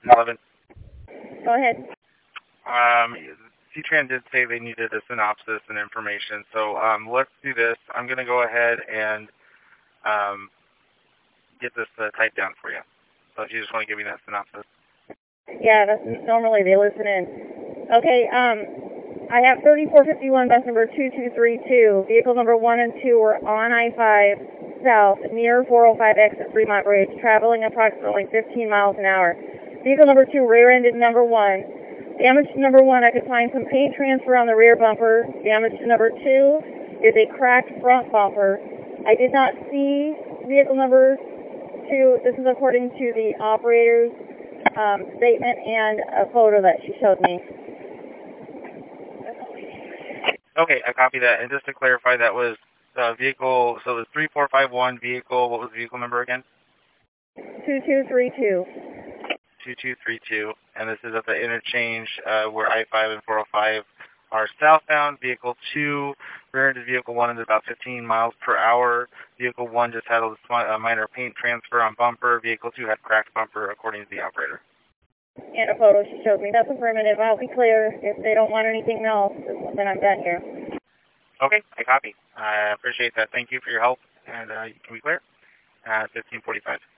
11. Go ahead. C-Tran did say they needed a synopsis and information, so let's do this. I'm going to go ahead and get this typed down for you. So if you just want to give me that synopsis. Yeah, that's normally they listen in. Okay, I have 3451 bus number 2232. Vehicle number 1 and 2 were on I-5 south near 405 exit Fremont Bridge, traveling approximately 15 miles an hour. Vehicle number 2 rear-ended number 1. Damage to number 1, I could find some paint transfer on the rear bumper. Damage to number 2 is a cracked front bumper. I did not see vehicle number 2. This is according to the operator's statement and a photo that she showed me. Okay, I copy that. And just to clarify, that was vehicle, so it was 3451 vehicle. What was the vehicle number again? 2232. 2232. And this is at the interchange where I-5 and 405 are southbound. Vehicle 2 rear-ended vehicle 1 at about 15 miles per hour. Vehicle 1 just had a minor paint transfer on bumper. Vehicle 2 had cracked bumper, according to the operator. And a photo she showed me. That's affirmative. I'll be clear. If they don't want anything else, then I'm done here. Okay, I copy. I appreciate that. Thank you for your help, and you can be clear. 1545.